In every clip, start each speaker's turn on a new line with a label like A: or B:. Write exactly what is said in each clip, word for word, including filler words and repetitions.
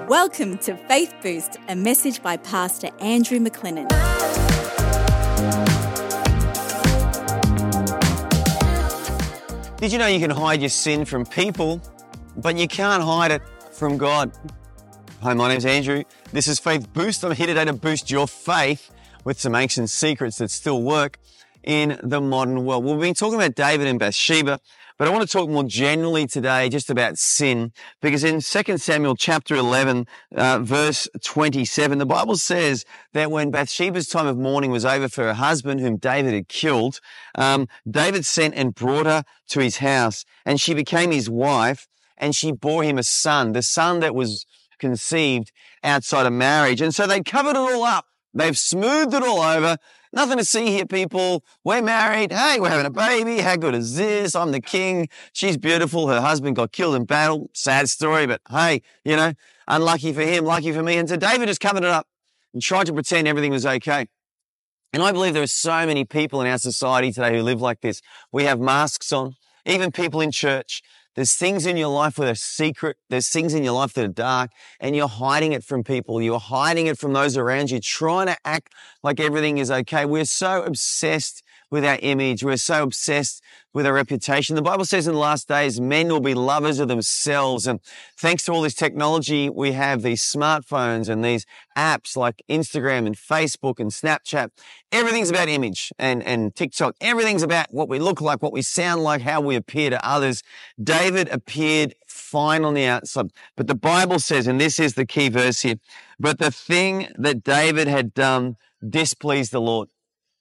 A: Welcome to Faith Boost, a message by Pastor Andrew McLennan.
B: Did you know you can hide your sin from people, but you can't hide it from God? Hi, my name's Andrew. This is Faith Boost. I'm here today to boost your faith with some ancient secrets that still work in the modern world. We've been talking about David and Bathsheba, but I want to talk more generally today just about sin, because in Second Samuel chapter eleven, uh, verse twenty-seven, the Bible says that when Bathsheba's time of mourning was over for her husband, whom David had killed, um, David sent and brought her to his house, and she became his wife, and she bore him a son, the son that was conceived outside of marriage. And so they covered it all up. They've smoothed it all over. Nothing to see here, people. We're married. Hey, we're having a baby. How good is this? I'm the king. She's beautiful. Her husband got killed in battle. Sad story, but hey, you know, unlucky for him, lucky for me. And so David just covered it up and tried to pretend everything was okay. And I believe there are so many people in our society today who live like this. We have masks on, even people in church. There's things in your life that are secret. There's things in your life that are dark, and you're hiding it from people. You're hiding it from those around you, trying to act like everything is okay. We're so obsessed with our image. We're so obsessed with our reputation. The Bible says in the last days, men will be lovers of themselves. And thanks to all this technology, we have these smartphones and these apps like Instagram and Facebook and Snapchat. Everything's about image, and, and TikTok. Everything's about what we look like, what we sound like, how we appear to others. David appeared fine on the outside, but the Bible says, and this is the key verse here, but the thing that David had done displeased the Lord.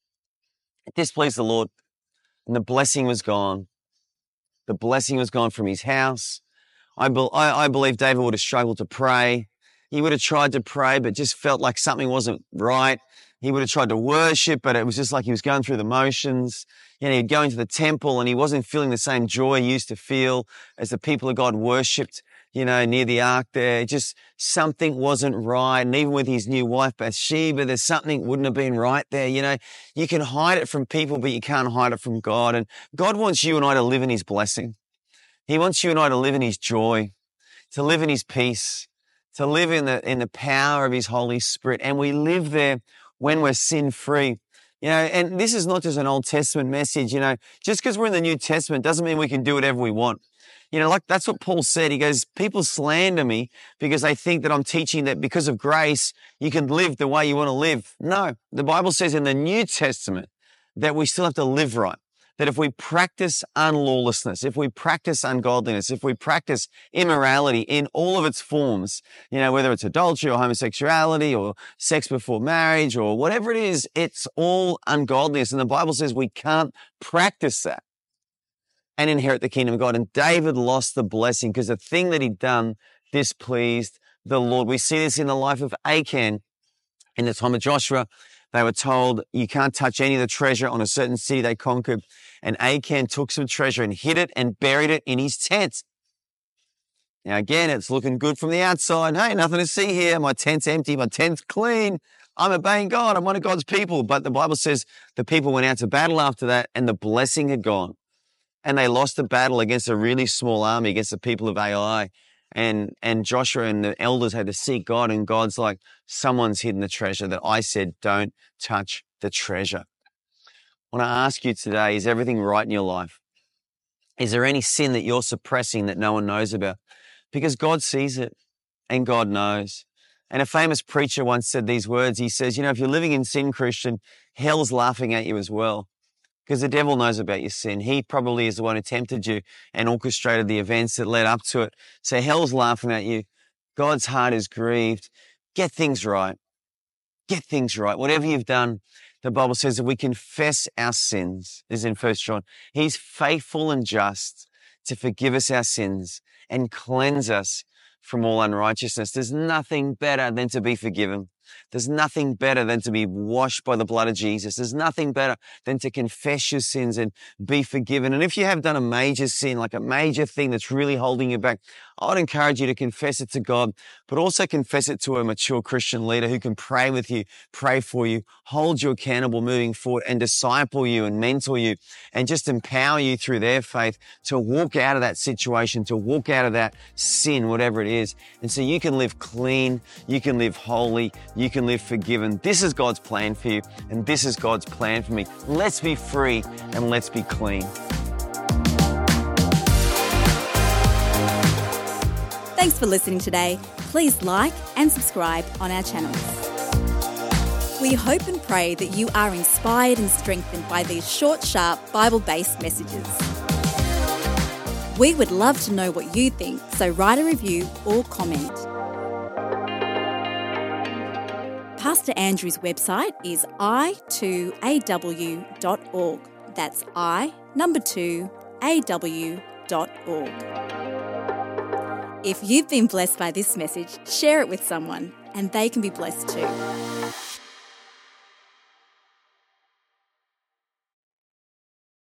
B: It displeased the Lord, and the blessing was gone. The blessing was gone from his house. I, be, I, I believe David would have struggled to pray. He would have tried to pray, but just felt like something wasn't right. He would have tried to worship, but it was just like he was going through the motions. You know, he'd go into the temple and he wasn't feeling the same joy he used to feel as the people of God worshipped, you know, near the ark there. Just something wasn't right. And even with his new wife, Bathsheba, there's something wouldn't have been right there. You know, you can hide it from people, but you can't hide it from God. And God wants you and I to live in his blessing. He wants you and I to live in his joy, to live in his peace, to live in the, in the power of his Holy Spirit. And we live there when we're sin-free. You know, and this is not just an Old Testament message. You know, just because we're in the New Testament doesn't mean we can do whatever we want. You know, like that's what Paul said. He goes, people slander me because they think that I'm teaching that because of grace, you can live the way you want to live. No, the Bible says in the New Testament that we still have to live right. That if we practice unlawlessness, if we practice ungodliness, if we practice immorality in all of its forms, you know, whether it's adultery or homosexuality or sex before marriage or whatever it is, it's all ungodliness. And the Bible says we can't practice that and inherit the kingdom of God. And David lost the blessing because the thing that he'd done displeased the Lord. We see this in the life of Achan in the time of Joshua. They were told, you can't touch any of the treasure on a certain city they conquered. And Achan took some treasure and hid it and buried it in his tent. Now, again, it's looking good from the outside. Hey, nothing to see here. My tent's empty. My tent's clean. I'm obeying God. I'm one of God's people. But the Bible says the people went out to battle after that and the blessing had gone. And they lost the battle against a really small army, against the people of Ai. And, and Joshua and the elders had to seek God, and God's like, someone's hidden the treasure that I said, don't touch the treasure. I want to ask you today, is everything right in your life? Is there any sin that you're suppressing that no one knows about? Because God sees it and God knows. And a famous preacher once said these words. He says, you know, if you're living in sin, Christian, hell's laughing at you as well. Because the devil knows about your sin. He probably is the one who tempted you and orchestrated the events that led up to it. So hell's laughing at you. God's heart is grieved. Get things right. Get things right. Whatever you've done, the Bible says that we confess our sins, this is in First John. He's faithful and just to forgive us our sins and cleanse us from all unrighteousness. There's nothing better than to be forgiven. There's nothing better than to be washed by the blood of Jesus. There's nothing better than to confess your sins and be forgiven. And if you have done a major sin, like a major thing that's really holding you back, I would encourage you to confess it to God, but also confess it to a mature Christian leader who can pray with you, pray for you, hold you accountable moving forward, and disciple you and mentor you and just empower you through their faith to walk out of that situation, to walk out of that sin, whatever it is. And so you can live clean, you can live holy, you can live forgiven. This is God's plan for you, and this is God's plan for me. Let's be free and let's be clean.
A: Thanks for listening today. Please like and subscribe on our channels. We hope and pray that you are inspired and strengthened by these short, sharp, Bible-based messages. We would love to know what you think, so write a review or comment. Pastor Andrew's website is i two a w dot org. That's I, number two, A W dot org. If you've been blessed by this message, share it with someone and they can be blessed too.